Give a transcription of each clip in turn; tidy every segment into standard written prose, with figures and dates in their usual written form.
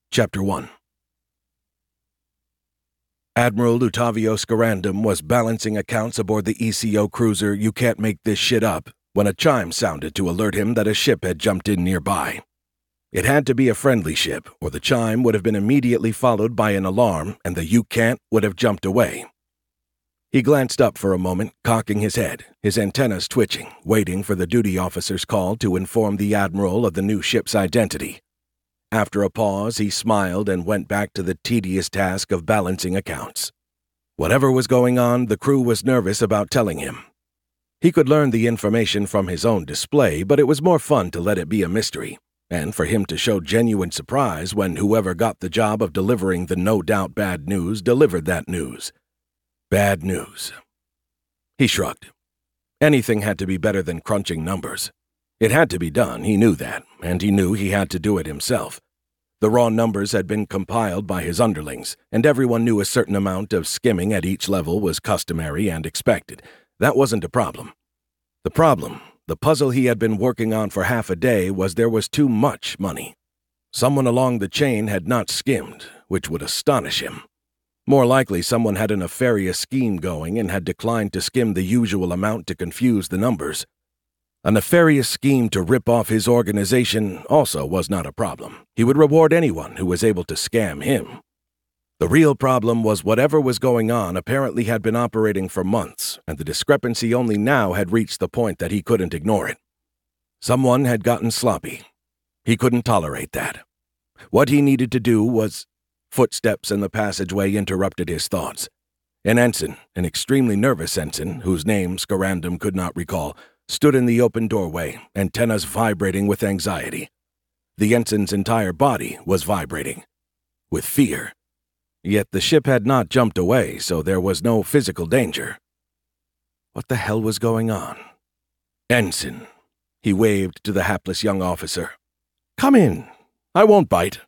Chapter 1. Admiral Lutavio Scarandum was balancing accounts aboard the ECO cruiser You Can't Make This Shit Up when a chime sounded to alert him that a ship had jumped in nearby. It had to be a friendly ship, or the chime would have been immediately followed by an alarm and the You Can't would have jumped away. He glanced up for a moment, cocking his head, his antennas twitching, waiting for the duty officer's call to inform the Admiral of the new ship's identity. After a pause, he smiled and went back to the tedious task of balancing accounts. Whatever was going on, the crew was nervous about telling him. He could learn the information from his own display, but it was more fun to let it be a mystery, and for him to show genuine surprise when whoever got the job of delivering the no-doubt bad news delivered that news. Bad news. He shrugged. Anything had to be better than crunching numbers. It had to be done, he knew that, and he knew he had to do it himself. The raw numbers had been compiled by his underlings, and everyone knew a certain amount of skimming at each level was customary and expected. That wasn't a problem. The problem, the puzzle he had been working on for half a day, was there was too much money. Someone along the chain had not skimmed, which would astonish him. More likely someone had a nefarious scheme going and had declined to skim the usual amount to confuse the numbers. A nefarious scheme to rip off his organization also was not a problem. He would reward anyone who was able to scam him. The real problem was whatever was going on apparently had been operating for months, and the discrepancy only now had reached the point that he couldn't ignore it. Someone had gotten sloppy. He couldn't tolerate that. What he needed to do was... Footsteps in the passageway interrupted his thoughts. An ensign, an extremely nervous ensign, whose name Scarandum could not recall, stood in the open doorway, antennas vibrating with anxiety. The ensign's entire body was vibrating. With fear. Yet the ship had not jumped away, so there was no physical danger. What the hell was going on? Ensign. He waved to the hapless young officer. Come in. I won't bite.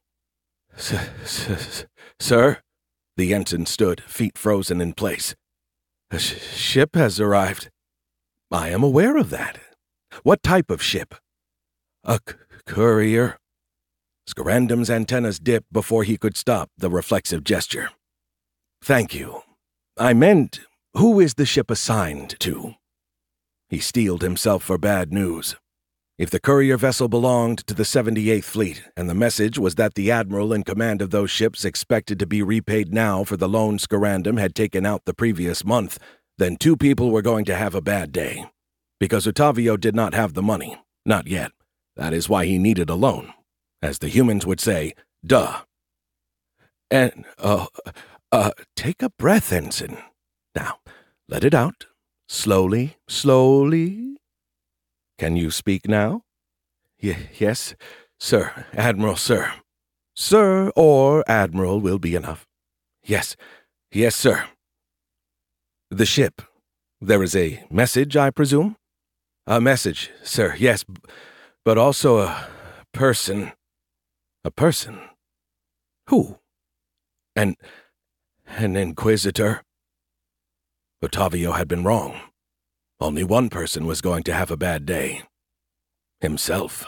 Sir? The ensign stood, feet frozen in place. A ship has arrived. I am aware of that. What type of ship? A courier. Scarandum's antennas dipped before he could stop the reflexive gesture. Thank you. I meant, who is the ship assigned to? He steeled himself for bad news. If the courier vessel belonged to the 78th Fleet, and the message was that the admiral in command of those ships expected to be repaid now for the loan Scarandum had taken out the previous month, then two people were going to have a bad day. Because Lutavio did not have the money. Not yet. That is why he needed a loan. As the humans would say, duh. And, take a breath, Ensign. Now, let it out. Slowly, slowly. Can you speak now? Yes, sir, Admiral, sir. Sir or Admiral will be enough. Yes, sir. The ship. There is a message, I presume? A message, sir, yes, but also a person. A person? Who? An inquisitor? Lutavio had been wrong. Only one person was going to have a bad day. Himself.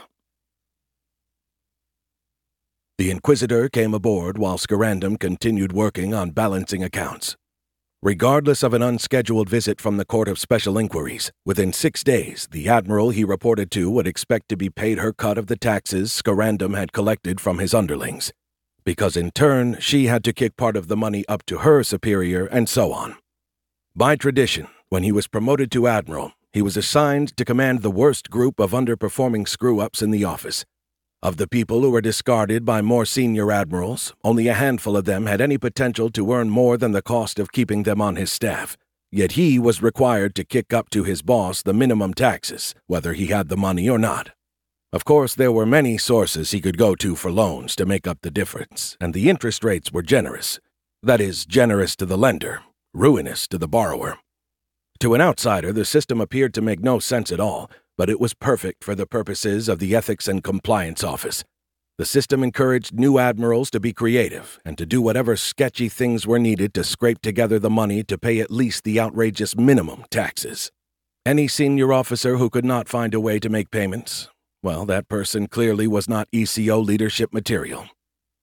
The Inquisitor came aboard while Scarandum continued working on balancing accounts. Regardless of an unscheduled visit from the Court of Special Inquiries, within 6 days, the Admiral he reported to would expect to be paid her cut of the taxes Scarandum had collected from his underlings, because in turn she had to kick part of the money up to her superior, and so on. By tradition, when he was promoted to Admiral, he was assigned to command the worst group of underperforming screw-ups in the office. Of the people who were discarded by more senior admirals, only a handful of them had any potential to earn more than the cost of keeping them on his staff, yet he was required to kick up to his boss the minimum taxes, whether he had the money or not. Of course, there were many sources he could go to for loans to make up the difference, and the interest rates were generous. That is, generous to the lender, ruinous to the borrower. To an outsider, the system appeared to make no sense at all, but it was perfect for the purposes of the Ethics and Compliance Office. The system encouraged new admirals to be creative and to do whatever sketchy things were needed to scrape together the money to pay at least the outrageous minimum taxes. Any senior officer who could not find a way to make payments, well, that person clearly was not ECO leadership material.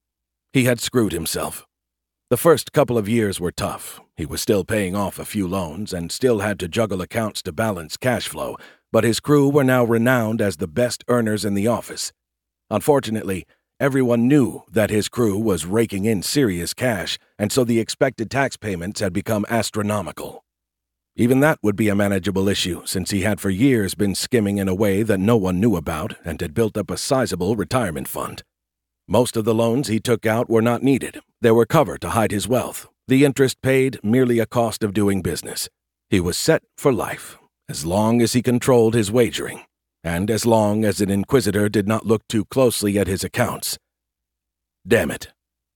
He had screwed himself. The first couple of years were tough. He was still paying off a few loans and still had to juggle accounts to balance cash flow, but his crew were now renowned as the best earners in the office. Unfortunately, everyone knew that his crew was raking in serious cash, and so the expected tax payments had become astronomical. Even that would be a manageable issue, since he had for years been skimming in a way that no one knew about and had built up a sizable retirement fund. Most of the loans he took out were not needed. They were cover to hide his wealth. The interest paid merely a cost of doing business. He was set for life, as long as he controlled his wagering, and as long as an inquisitor did not look too closely at his accounts. Damn it.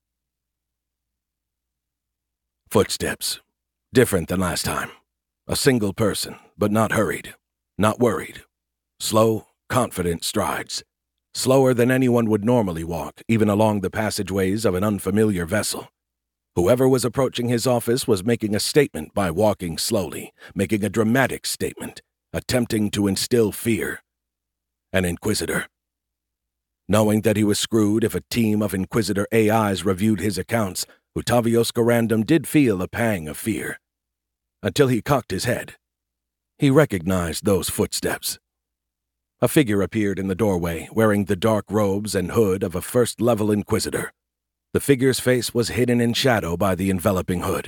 Footsteps. Different than last time. A single person, but not hurried, not worried. Slow, confident strides. Slower than anyone would normally walk, even along the passageways of an unfamiliar vessel. Whoever was approaching his office was making a statement by walking slowly, making a dramatic statement, attempting to instill fear. An inquisitor. Knowing that he was screwed if a team of inquisitor AIs reviewed his accounts, Otavio Scarandum did feel a pang of fear. Until he cocked his head. He recognized those footsteps. A figure appeared in the doorway, wearing the dark robes and hood of a first-level inquisitor. The figure's face was hidden in shadow by the enveloping hood.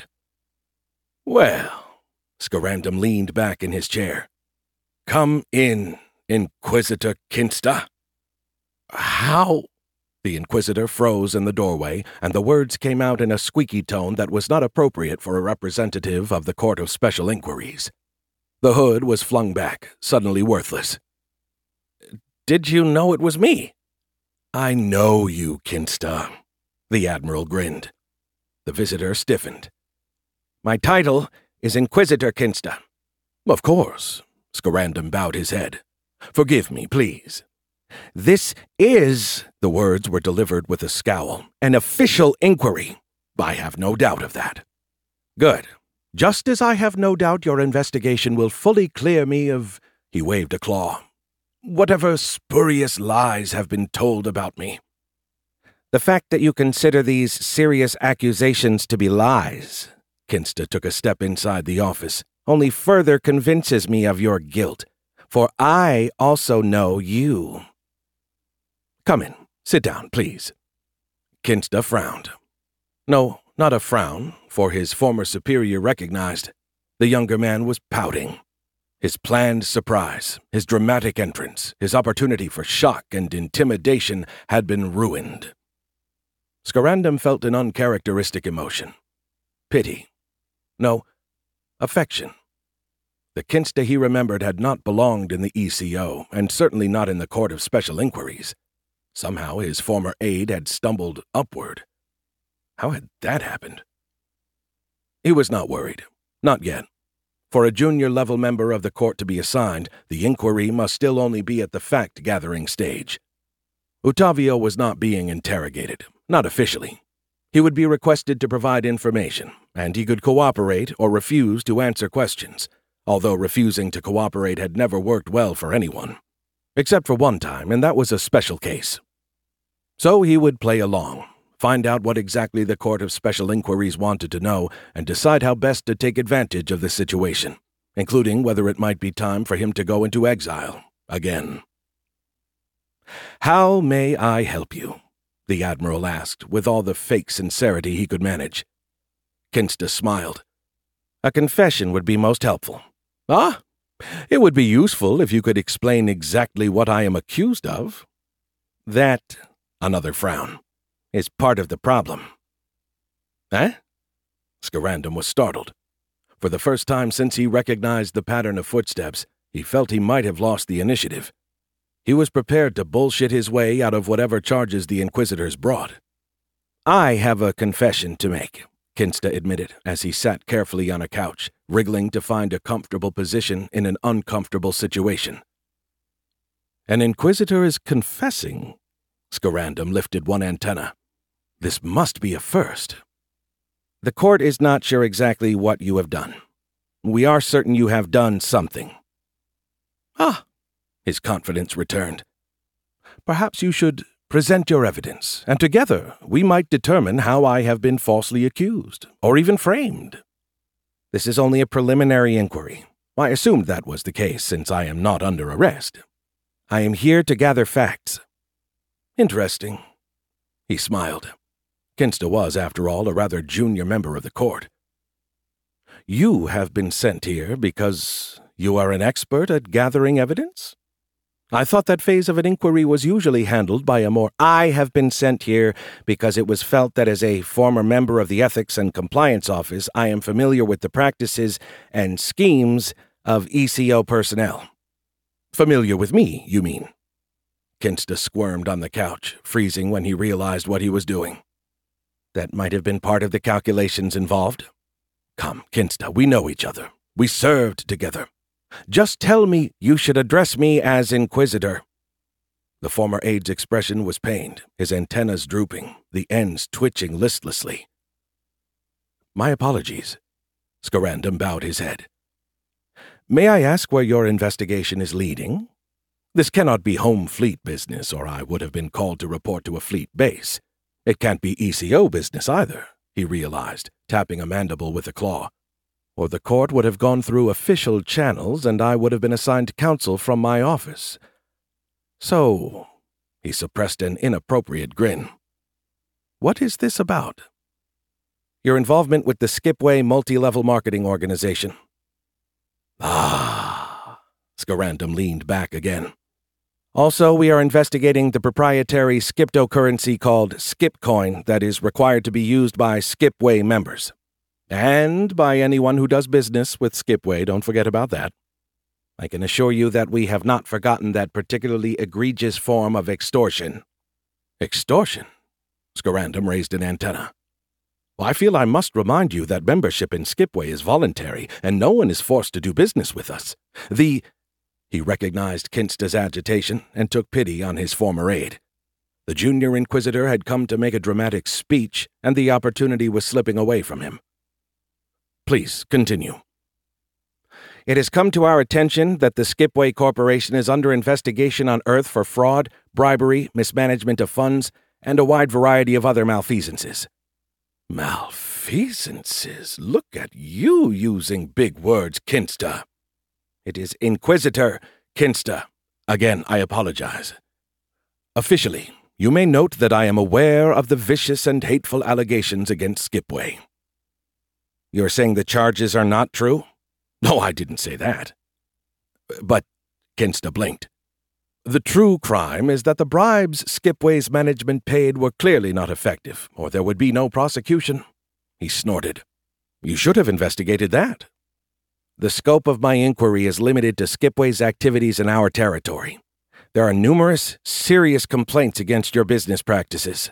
"Well," Scarandum leaned back in his chair. "Come in, Inquisitor Kinsta." "How?" The inquisitor froze in the doorway, and the words came out in a squeaky tone that was not appropriate for a representative of the Court of Special Inquiries. The hood was flung back, suddenly worthless. "Did you know it was me?" "I know you, Kinsta." The Admiral grinned. The visitor stiffened. "My title is Inquisitor Kinsta." "Of course." Scarandum bowed his head. "Forgive me, please." "This is," the words were delivered with a scowl, "an official inquiry. I have no doubt of that." "Good. Just as I have no doubt your investigation will fully clear me of," he waved a claw, "whatever spurious lies have been told about me." "The fact that you consider these serious accusations to be lies," Kinsta took a step inside the office, "only further convinces me of your guilt, for I also know you." "Come in. Sit down, please." Kinsta frowned. No, not a frown, for his former superior recognized. The younger man was pouting. His planned surprise, his dramatic entrance, his opportunity for shock and intimidation had been ruined. Scarandum felt an uncharacteristic emotion. Pity. No, affection. The Kinsta he remembered had not belonged in the ECO, and certainly not in the Court of Special Inquiries. Somehow his former aide had stumbled upward. How had that happened? He was not worried. Not yet. For a junior-level member of the court to be assigned, the inquiry must still only be at the fact-gathering stage. Otavio was not being interrogated, not officially. He would be requested to provide information, and he could cooperate or refuse to answer questions, although refusing to cooperate had never worked well for anyone. Except for one time, and that was a special case. So he would play along, find out what exactly the Court of Special Inquiries wanted to know, and decide how best to take advantage of the situation, including whether it might be time for him to go into exile again. "How may I help you?" the Admiral asked, with all the fake sincerity he could manage. Kinsta smiled. "A confession would be most helpful." "Ah, it would be useful if you could explain exactly what I am accused of." "That," another frown, "is part of the problem." "Eh?" Scarandum was startled. For the first time since he recognized the pattern of footsteps, he felt he might have lost the initiative. He was prepared to bullshit his way out of whatever charges the Inquisitors brought. "I have a confession to make," Kinsta admitted as he sat carefully on a couch, wriggling to find a comfortable position in an uncomfortable situation. "An Inquisitor is confessing?" Scarandum lifted one antenna. "This must be a first." "The court is not sure exactly what you have done. We are certain you have done something." "Ah," his confidence returned. "Perhaps you should Present your evidence, and together we might determine how I have been falsely accused, or even framed. This is only a preliminary inquiry. I assumed that was the case since I am not under arrest. I am here to gather facts. Interesting. He smiled. Kinsta was, after all, a rather junior member of the court. You have been sent here because you are an expert at gathering evidence? I thought that phase of an inquiry was usually handled by a more— I have been sent here because it was felt that as a former member of the Ethics and Compliance Office, I am familiar with the practices and schemes of ECO personnel. Familiar with me, you mean? Kinsta squirmed on the couch, freezing when he realized what he was doing. That might have been part of the calculations involved. Come, Kinsta, we know each other. We served together. Just tell me you should address me as Inquisitor. The former aide's expression was pained, his antennas drooping, the ends twitching listlessly. My apologies. Scarandum bowed his head. May I ask where your investigation is leading? This cannot be home fleet business, or I would have been called to report to a fleet base. It can't be ECO business either, he realized, tapping a mandible with a claw. Or the court would have gone through official channels and I would have been assigned counsel from my office. So, he suppressed an inappropriate grin. What is this about? Your involvement with the Skipway multi-level marketing organization. Ah, Scarandum leaned back again. Also, we are investigating the proprietary skiptocurrency called Skipcoin that is required to be used by Skipway members. And by anyone who does business with Skipway, don't forget about that. I can assure you that we have not forgotten that particularly egregious form of extortion. Extortion? Scarandum raised an antenna. Well, I feel I must remind you that membership in Skipway is voluntary, and no one is forced to do business with us. He recognized Kinsta's agitation and took pity on his former aide. The junior inquisitor had come to make a dramatic speech, and the opportunity was slipping away from him. Please, continue. It has come to our attention that the Skipway Corporation is under investigation on Earth for fraud, bribery, mismanagement of funds, and a wide variety of other malfeasances. Malfeasances? Look at you using big words, Kinsta. It is Inquisitor Kinsta. Again, I apologize. Officially, you may note that I am aware of the vicious and hateful allegations against Skipway. You're saying the charges are not true? No, I didn't say that. But, Kinsta blinked. The true crime is that the bribes Skipway's management paid were clearly not effective, or there would be no prosecution. He snorted. You should have investigated that. The scope of my inquiry is limited to Skipway's activities in our territory. There are numerous, serious complaints against your business practices.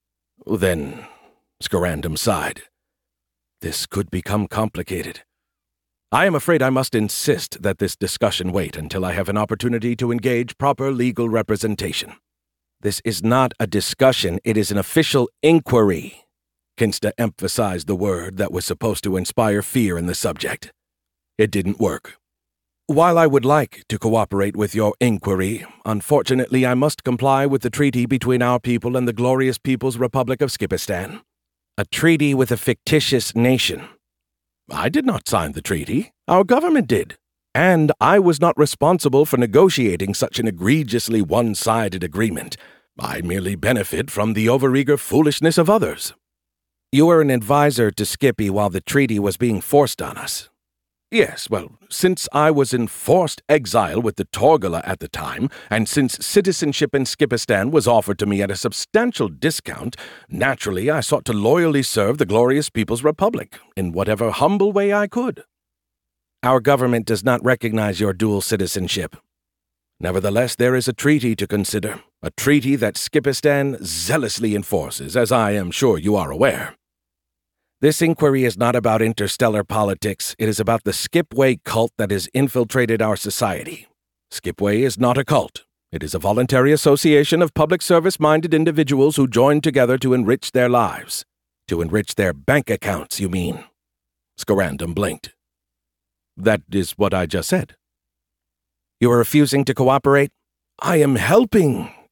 Then, Scarandum sighed. This could become complicated. I am afraid I must insist that this discussion wait until I have an opportunity to engage proper legal representation. This is not a discussion, it is an official inquiry. Kinsta emphasized the word that was supposed to inspire fear in the subject. It didn't work. While I would like to cooperate with your inquiry, unfortunately I must comply with the treaty between our people and the glorious People's Republic of Skipistan. A treaty with a fictitious nation. I did not sign the treaty. Our government did. And I was not responsible for negotiating such an egregiously one-sided agreement. I merely benefit from the overeager foolishness of others. You were an advisor to Skippy while the treaty was being forced on us. Yes, well, since I was in forced exile with the Torgula at the time, and since citizenship in Skipistan was offered to me at a substantial discount, naturally I sought to loyally serve the glorious People's Republic, in whatever humble way I could. Our government does not recognize your dual citizenship. Nevertheless, there is a treaty to consider, a treaty that Skipistan zealously enforces, as I am sure you are aware. This inquiry is not about interstellar politics. It is about the Skipway cult that has infiltrated our society. Skipway is not a cult. It is a voluntary association of public service-minded individuals who join together to enrich their lives. To enrich their bank accounts, you mean? Scarandum blinked. That is what I just said. You are refusing to cooperate? I am helping.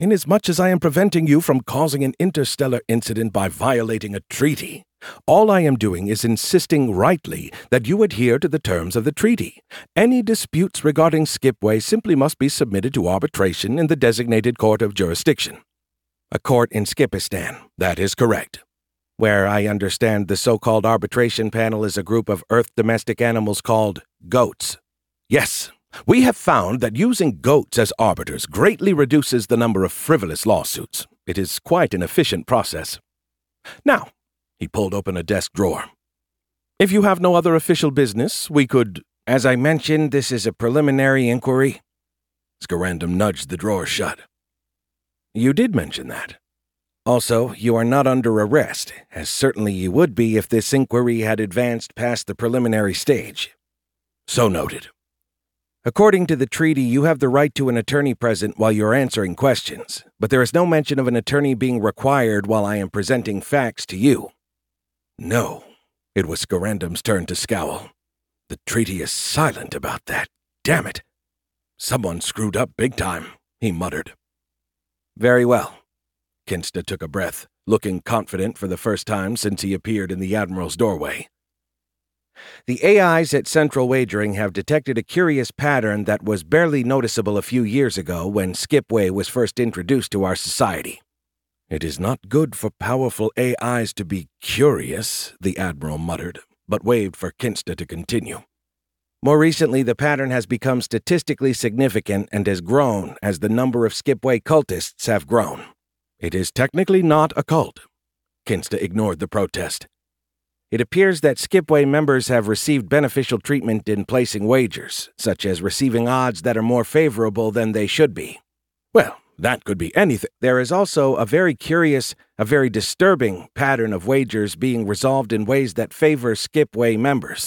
Inasmuch as I am preventing you from causing an interstellar incident by violating a treaty, all I am doing is insisting rightly that you adhere to the terms of the treaty. Any disputes regarding Skipway simply must be submitted to arbitration in the designated court of jurisdiction. A court in Skipistan, that is correct. Where I understand the so-called arbitration panel is a group of Earth domestic animals called goats. Yes, we have found that using goats as arbiters greatly reduces the number of frivolous lawsuits. It is quite an efficient process. Now, he pulled open a desk drawer. If you have no other official business, we could... As I mentioned, this is a preliminary inquiry. Scarandum nudged the drawer shut. You did mention that. Also, you are not under arrest, as certainly you would be if this inquiry had advanced past the preliminary stage. So noted. According to the treaty, you have the right to an attorney present while you're answering questions, but there is no mention of an attorney being required while I am presenting facts to you. No, it was Scarandum's turn to scowl. The treaty is silent about that. Damn it. Someone screwed up big time, he muttered. Very well. Kinsta took a breath, looking confident for the first time since he appeared in the Admiral's doorway. The AIs at Central Wagering have detected a curious pattern that was barely noticeable a few years ago when Skipway was first introduced to our society. It is not good for powerful AIs to be curious, the Admiral muttered, but waved for Kinsta to continue. More recently, the pattern has become statistically significant and has grown as the number of Skipway cultists have grown. It is technically not a cult. Kinsta ignored the protest. It appears that Skipway members have received beneficial treatment in placing wagers, such as receiving odds that are more favorable than they should be. Well, that could be anything. There is also a very curious, a very disturbing pattern of wagers being resolved in ways that favor Skipway members.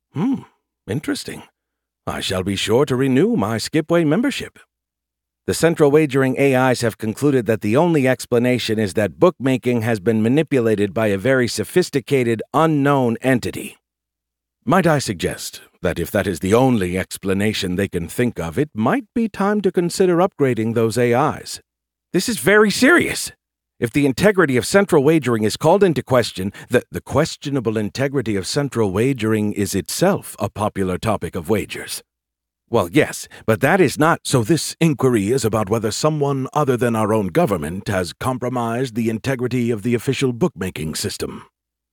Interesting. I shall be sure to renew my Skipway membership. The Central Wagering AIs have concluded that the only explanation is that bookmaking has been manipulated by a very sophisticated, unknown entity. Might I suggest that if that is the only explanation they can think of, it might be time to consider upgrading those AIs. This is very serious. If the integrity of Central Wagering is called into question, the questionable integrity of Central Wagering is itself a popular topic of wagers. Well, yes, but that is not... So this inquiry is about whether someone other than our own government has compromised the integrity of the official bookmaking system.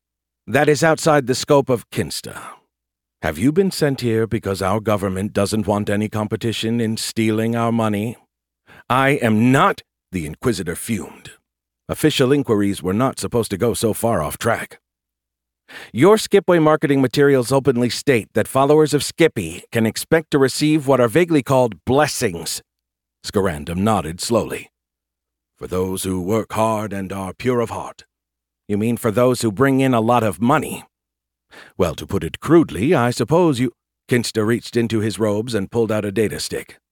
That is outside the scope of Kinsta. Have you been sent here because our government doesn't want any competition in stealing our money? I am not... The Inquisitor fumed. Official inquiries were not supposed to go so far off track. Your Skipway marketing materials openly state that followers of Skippy can expect to receive what are vaguely called blessings. Scarandum nodded slowly. For those who work hard and are pure of heart. You mean for those who bring in a lot of money? Well, to put it crudely, I suppose you... Kinsta reached into his robes and pulled out a data stick.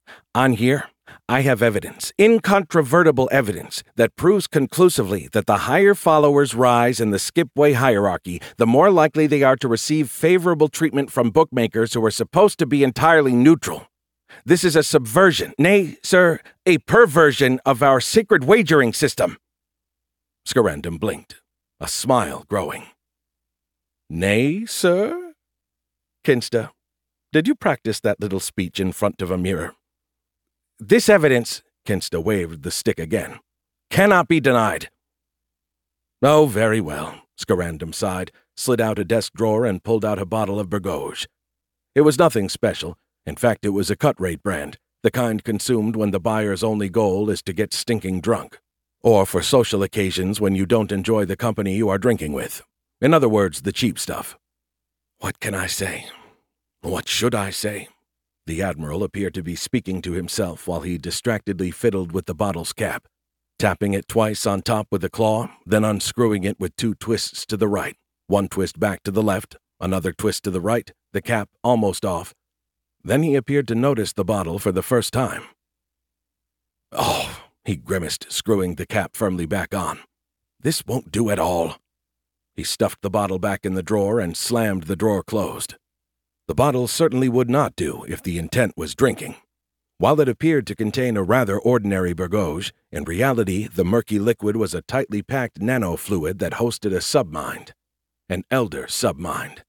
On here, I have evidence, incontrovertible evidence, that proves conclusively that the higher followers rise in the Skipway hierarchy, the more likely they are to receive favorable treatment from bookmakers who are supposed to be entirely neutral. This is a subversion, nay, sir, a perversion of our sacred wagering system. Scarandum blinked, a smile growing. Nay, sir? Kinsta, did you practice that little speech in front of a mirror? This evidence, Kinsta waved the stick again, cannot be denied. Oh, very well, Scarandum sighed, slid out a desk drawer and pulled out a bottle of Burgauge. It was nothing special. In fact, it was a cut-rate brand, the kind consumed when the buyer's only goal is to get stinking drunk, or for social occasions when you don't enjoy the company you are drinking with. In other words, the cheap stuff. What can I say? What should I say? The Admiral appeared to be speaking to himself while he distractedly fiddled with the bottle's cap, tapping it twice on top with a claw, then unscrewing it with 2 twists to the right, 1 twist back to the left, another twist to the right, the cap almost off. Then he appeared to notice the bottle for the first time. Oh, he grimaced, screwing the cap firmly back on. This won't do at all. He stuffed the bottle back in the drawer and slammed the drawer closed. The bottle certainly would not do if the intent was drinking. While it appeared to contain a rather ordinary Burgos, in reality the murky liquid was a tightly packed nanofluid that hosted a submind. An elder submind.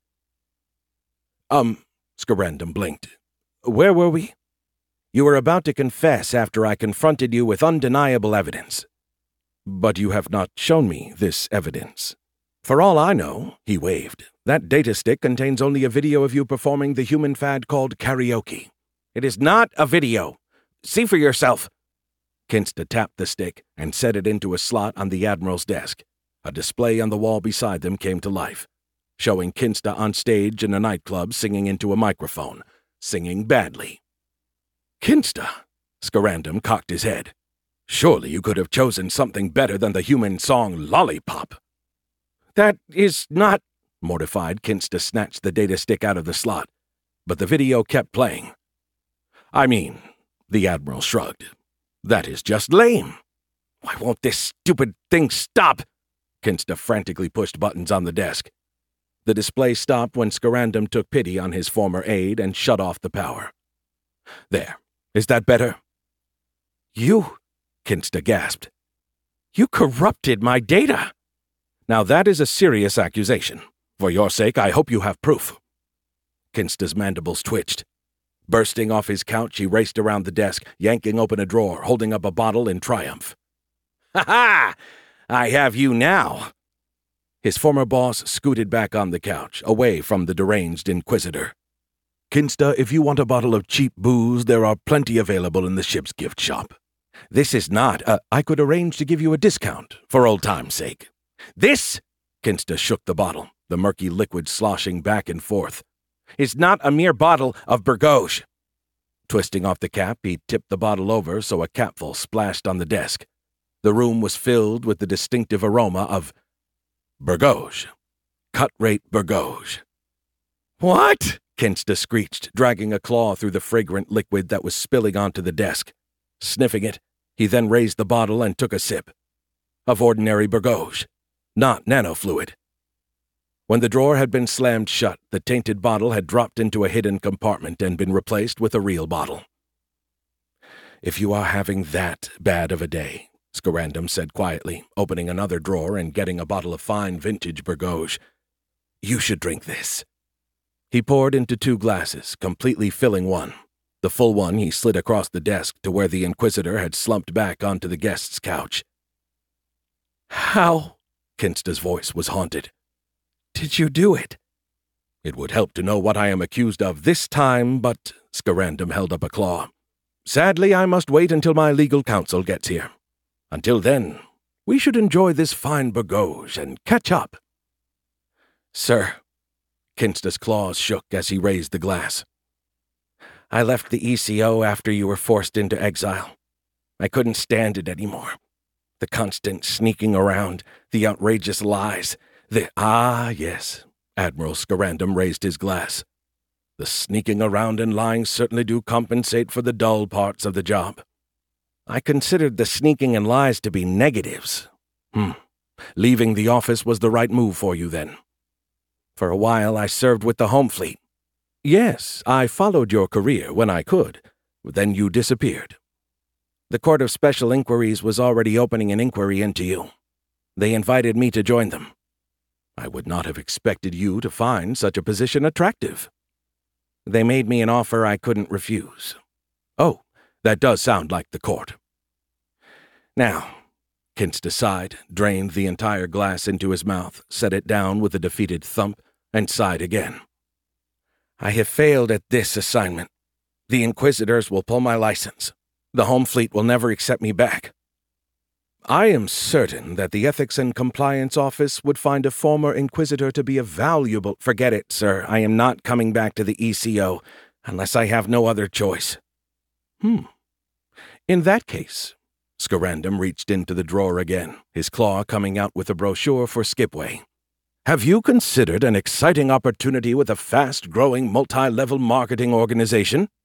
Scarandum blinked. Where were we? You were about to confess after I confronted you with undeniable evidence. But you have not shown me this evidence. For all I know, he waved, that data stick contains only a video of you performing the human fad called karaoke. It is not a video. See for yourself. Kinsta tapped the stick and set it into a slot on the Admiral's desk. A display on the wall beside them came to life, showing Kinsta on stage in a nightclub singing into a microphone, singing badly. Kinsta, Scarandum cocked his head. Surely you could have chosen something better than the human song Lollipop. That is not... Mortified, Kinsta snatched the data stick out of the slot, but the video kept playing. I mean, the Admiral shrugged. That is just lame. Why won't this stupid thing stop? Kinsta frantically pushed buttons on the desk. The display stopped when Scarandum took pity on his former aide and shut off the power. There. Is that better? You, Kinsta gasped. You corrupted my data. Now that is a serious accusation. For your sake, I hope you have proof. Kinsta's mandibles twitched. Bursting off his couch, he raced around the desk, yanking open a drawer, holding up a bottle in triumph. Ha ha! I have you now. His former boss scooted back on the couch, away from the deranged Inquisitor. Kinsta, if you want a bottle of cheap booze, there are plenty available in the ship's gift shop. This is not I could arrange to give you a discount, for old time's sake. This, Kinsta shook the bottle, the murky liquid sloshing back and forth, is not a mere bottle of Burgos. Twisting off the cap, he tipped the bottle over so a capful splashed on the desk. The room was filled with the distinctive aroma of Burgos. Cut-rate Burgos. What? Kinsta screeched, dragging a claw through the fragrant liquid that was spilling onto the desk. Sniffing it, he then raised the bottle and took a sip. Of ordinary Burgos, not nanofluid. When the drawer had been slammed shut, the tainted bottle had dropped into a hidden compartment and been replaced with a real bottle. If you are having that bad of a day, Scarandum said quietly, opening another drawer and getting a bottle of fine vintage Burgos, you should drink this. He poured into 2 glasses, completely filling one. The full one he slid across the desk to where the Inquisitor had slumped back onto the guest's couch. How? Kinsta's voice was haunted. Did you do it? It would help to know what I am accused of this time, but Scarandum held up a claw. Sadly, I must wait until my legal counsel gets here. Until then, we should enjoy this fine Burgos and catch up. Sir, Kinsta's claws shook as he raised the glass. I left the ECO after you were forced into exile. I couldn't stand it anymore. The constant sneaking around, the outrageous lies, yes, Admiral Scarandum raised his glass. The sneaking around and lying certainly do compensate for the dull parts of the job. I considered the sneaking and lies to be negatives. Leaving the office was the right move for you then. For a while I served with the Home Fleet. Yes, I followed your career when I could. Then you disappeared. The Court of Special Inquiries was already opening an inquiry into you. They invited me to join them. I would not have expected you to find such a position attractive. They made me an offer I couldn't refuse. Oh, that does sound like the court. Now, Kinsta sighed, drained the entire glass into his mouth, set it down with a defeated thump, and sighed again. I have failed at this assignment. The Inquisitors will pull my license. The Home Fleet will never accept me back. I am certain that the Ethics and Compliance Office would find a former Inquisitor to be a valuable— Forget it, sir. I am not coming back to the ECO unless I have no other choice. In that case, Scarandum reached into the drawer again, his claw coming out with a brochure for Skipway. Have you considered an exciting opportunity with a fast-growing multi-level marketing organization?